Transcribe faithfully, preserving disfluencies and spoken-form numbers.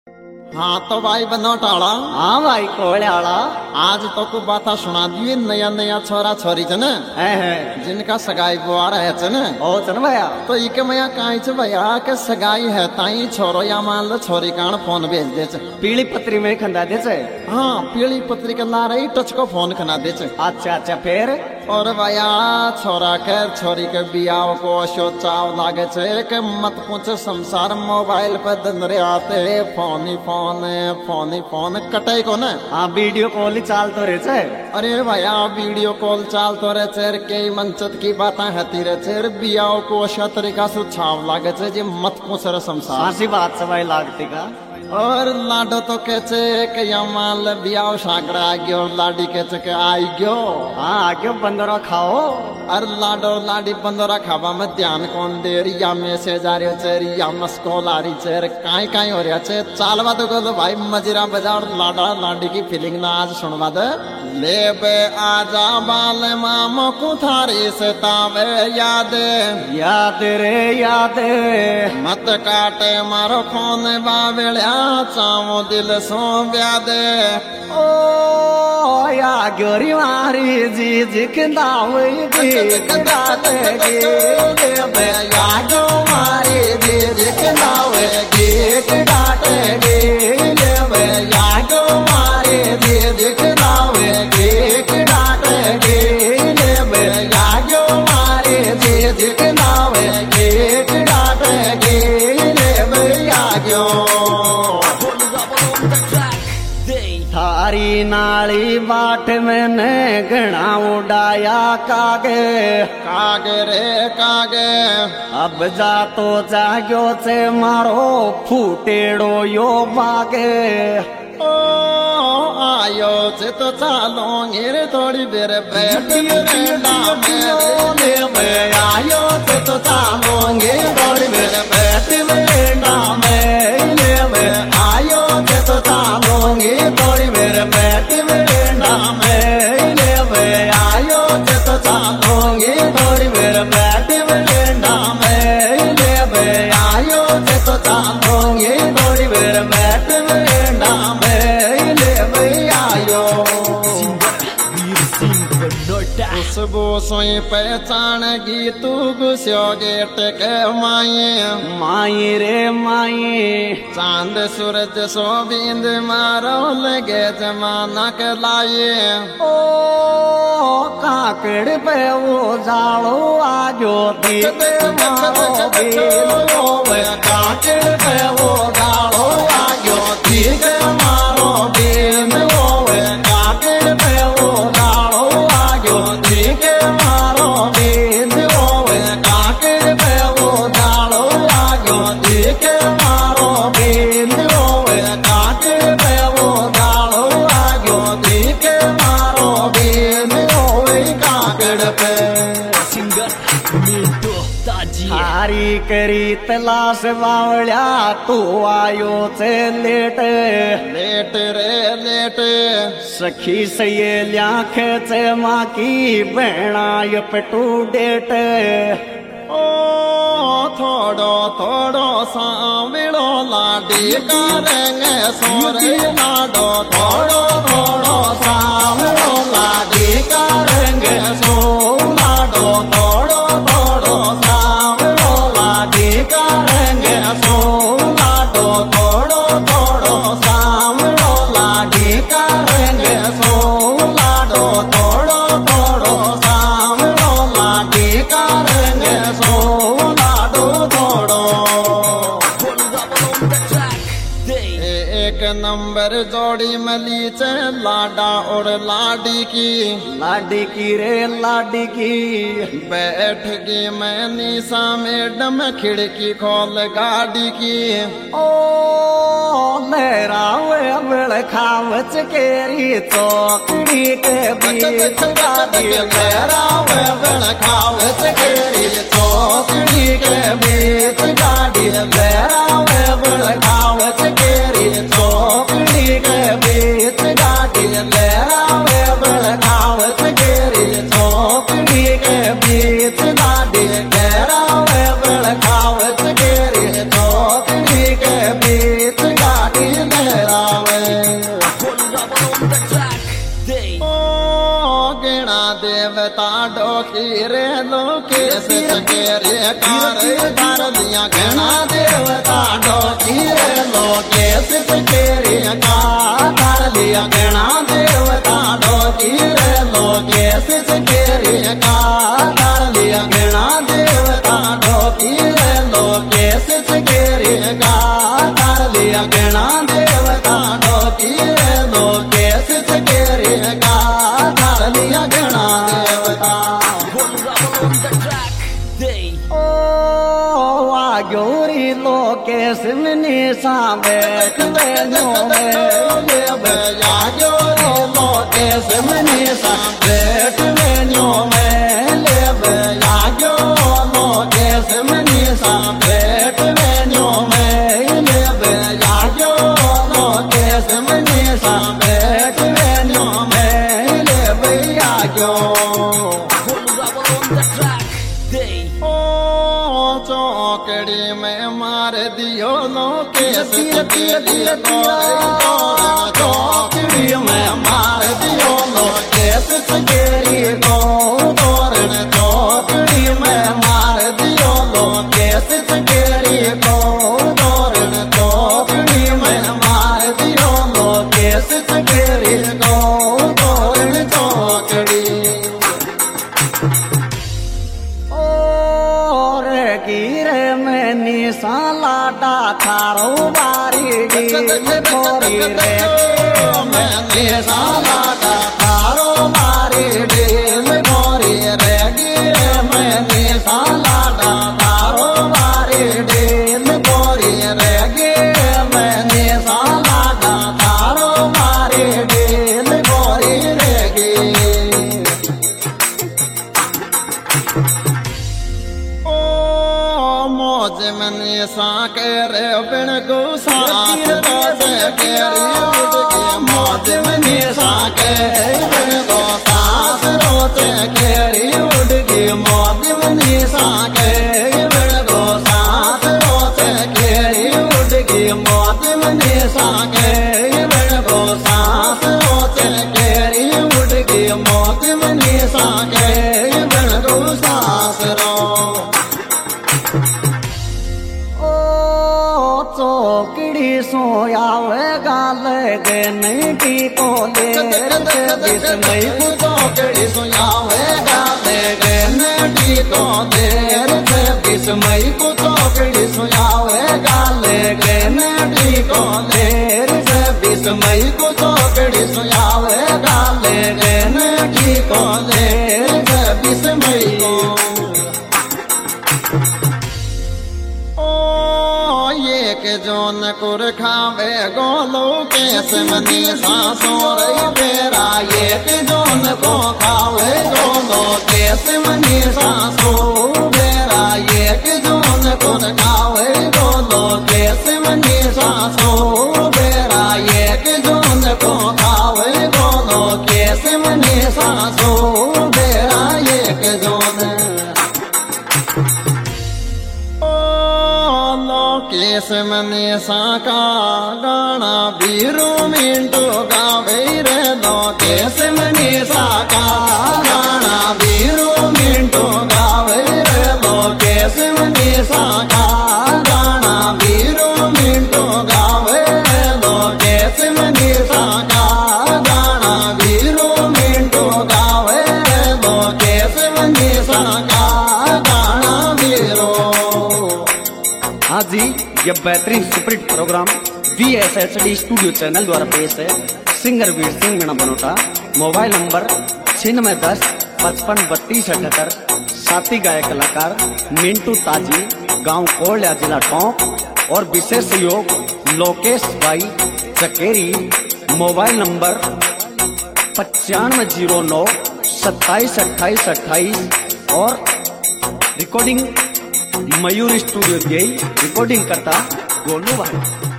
हाँ तो भाई बनो टाला। हाँ भाई कोले आला। आज तो को बाता सुना दिए नया नया छोरा छोरी चने जिनका सगाई बुआ रहे चने ओ चन भैया तो इके मया काई छ भैया के सगाई है ताई छोरो या मान लो छोरी कान फोन भेज दे छ पीली पत्री में खंदा दे छ। हाँ पीली पत्री के ला रही टच को फोन खना दे छ। अच्छा अच्छा फिर और भैया छोरा के छोरी के बियाह को सोचाव लागे छे के मत पूछ संसार मोबाइल पे दिन रे आते फोन ही फोन फोन ही फोन कटे को न। हाँ वीडियो कॉल ही चाल तो रहे छे। अरे भैया वीडियो कॉल चाल तो रहे छे कई मनचत की बातें हती रहे छे बियाह को अच्छा तरीका से छाव लागे छे जे मत पूछ रे संसार। ऐसी बात से भाई लागती का। और लाडो तो कहचे के या माल बियाह सागरा आ गयो लाडी कहचे के आई गयो। हाँ आ गयो बंदरा खाओ। और लाडो लाडी बंदरा खावा में ध्यान कौन दे रही या मैसेज आ रही छे या मस्कॉल आ रही छे काई काई हो रहा छे चालवा तो को भाई मजीरा बजा और लाडा लाडी की फीलिंग ना आज सुनवा दे। ले बे आजा बाल मामो को थारी से तावे याद याद रे याद मत काटे मारो फोन बावेल्या चावो दिल सो ब्याद। ओ या गोरी मारी जी जी किंदावे गी किंदाते गी ले बे या गो मारी जी जी किंदावे गी किंदाते गी ले बे या गो मारी जी जी किंदावे गी किंदाते गी ले बे या गो मारी जी जी किंदावे गी किंदाते गी ले बे या गो। थारी नाली बाट मैंने घना उड़ाया कागे कागे रे कागे अब जा तो जाग्यो से मारो फूटेड़ो यो बागे। ओ आयो से तो चालो गिर थोड़ी देर बैठी में आयो से तो चालो गिर थोड़ी देर बैठी में आयो से तो चालो गिर थोड़ी देर बैठी में आयो से तो चालो गिर थोड़ी देर बैठी में आयो से तो चालो गिर थोड़ी देर बैठी खुशबू सोई पहचान गी तू गुस्यो गेट के माये माई रे माई चांद सूरज सो बिंद मारो लगे जमाना के लाए। ओ काकड़ पे वो जालो आजो दीद मारो बिल काकड़ पे वो जालो आजो दीद मारो बिल काकड़ पे वो जालो आजो दीद मारो बिल काकड़ पे वो जालो आजो दीद मारो बिल काकड़ पे वो जालो आजो दीद मारो बिल काकड़ पे। हारी करी तलाश बावल्या तू आयो से लेट लेट रे लेट सखी सहेलिया खेचे माँ की बहना पटू डेट। ओ थोड़ो थोड़ो सामिलो लाडी करेंगे सोरे लाडो थोड़ो थोड़ो सामिलो लाडी करेंगे सो लाडो थोड़ो थोड़ो सामिलो लाडी करेंगे सो लाडो थोड़ो थोड़ो सामिलो लाडी करेंगे सो लाडो थोड़ो थोड़ो सामिलो लाडी करेंगे सो लाडो थोड़ो। एक नंबर जोड़ी मली चे लाडा और लाडी की लाडी की रे लाडी की बैठ गई मैं निशा मैडम खिड़की खोल गाड़ी की। ओ मेरा वे बड़ खावच केरी चौकड़ी के बीच गाड़ी मेरा वे बड़ खावच केरी चौकड़ी के बीच गाड़ी मेरा वे बड़ खावच केरी चौकड़ी के बीच गाड़ी मेरा वे बड़ खावच केरी चौकड़ी के बीच गाड़ी मेरा वे बड़ खावच केरी चौकड़ी के बीच गाड़ी डोकी रे लोके चकेरी कार धार दिया घना देवता डोकी रे लोके चकेरी कार धार दिया घना देवता डोकी रे लोके चकेरी कार धार दिया घना देवता डोकी रे लोके चकेरी कार धार दिया घना देवता डोकी रे लोके चकेरी कार धार दिया घना देवता ओ आ गोरी लोके सिमनी सा बैठ लेनो में ले बया गोरी लोके सिमनी सा बैठ लेनो में ले बया गोरी लोके सिमनी सा बैठ लेनो में ले बया गोरी लोके सिमनी सा बैठ लेनो में ले बया गोरी चौकड़ी में मार दियो लोके चकेरी चौकड़ी में मार दियो लोके चकेरी को तोरण चौकड़ी में मार दियो लोके चकेरी को तोरण चौकड़ी में मार दियो लोके चकेरी को तोरण चौकड़ी गिरे में निशा लाडा थारो बारी गोरी रे मैं निशा लाडा थारो बारी डेल गोरी रे गिरे में निशा लाडा थारो बारी डेल गोरी रे गिरे में निशा लाडा थारो बारी डेल गोरी रे गे मौज मनी साके रे बिन को सास रोते केरी उठ के मौज मनी साके बिन को सास रोते केरी उठ के मौज मनी साके बिन को सास रोते केरी उठ के मौज मनी साके बिन को सास रोते केरी उठ के मौज मनी साके बिन को सास रो चौकड़ी सोया वे गाल गे नहीं की को देर से बिस्मई को चौकड़ी सोया वे गाल गे नहीं को देर से बिस्मई को चौकड़ी सोया वे गाल गे नहीं को देर से बिस्मई को चौकड़ी सोया वे गाल गे नहीं को देर से बिस्मई को के जोन कुर खावे गोलो केस मनी सासो रही बेरा ये के जोन को खावे गोलो केस मनी सासो बेरा ये के जोन कुर खावे गोलो केस मनी सासो बेरा ये के जोन को खावे गोलो केस मनी सासो बेरा ये के जोन केस मनी साका गाना बीरू मिंटू गावे रे लो केस मनी साका गाना बीरू मिंटू गावे रे लो केस मनी साका गाना बीरू मिंटू गावे रे लो केस मनी साका गाना बीरू मिंटू गावे रे लो केस मनी साका गाना बीरू। हाँ जी, यह बेहतरीन superhit program V S H D studio channel द्वारा पेश है। Singer Veer Singh Meena Banota. Mobile number छिन्नवे दस पचपन बत्तीस अठहत्तर। साथी गायक कलाकार मिंटू ताजी, गांव कोल्या, जिला टोंक। और विशेष सहयोग लोकेश भाई चकेरी। मोबाइल नंबर पचानवे जीरो नौ सत्ताईस अट्ठाईस अट्ठाईस। और रिकॉर्डिंग मयूर स्टूडियो गई, रिकॉर्डिंग करता गोलू भाई।